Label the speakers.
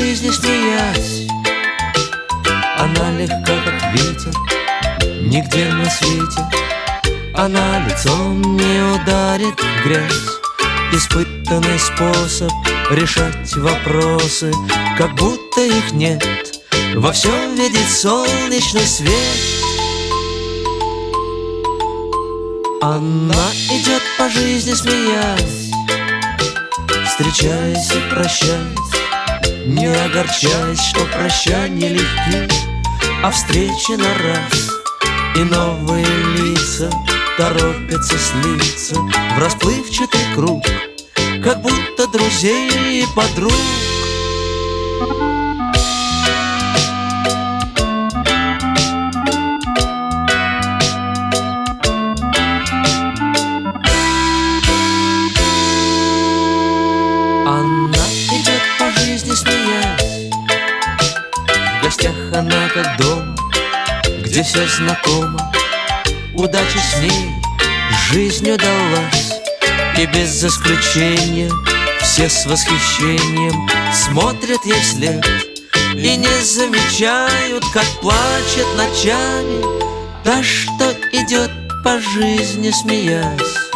Speaker 1: жизни смеясь. Она легка, как ветер, нигде на свете она лицом не ударит в грязь. Испытанный способ решать вопросы, как будто их нет, во всем видит солнечный свет. Она идет по жизни смеясь, встречаясь и прощаясь, не огорчаясь, что прощания легки, а встречи на раз. И новые лица торопятся слиться в расплывчатый круг, как будто друзей и подруг. Она идет по жизни смеясь, в гостях она как дома, где все знакомо. Удача с ней жизнь удалась, и без исключения все с восхищением смотрят ей вслед и не замечают, как плачет ночами та, что идет по жизни смеясь.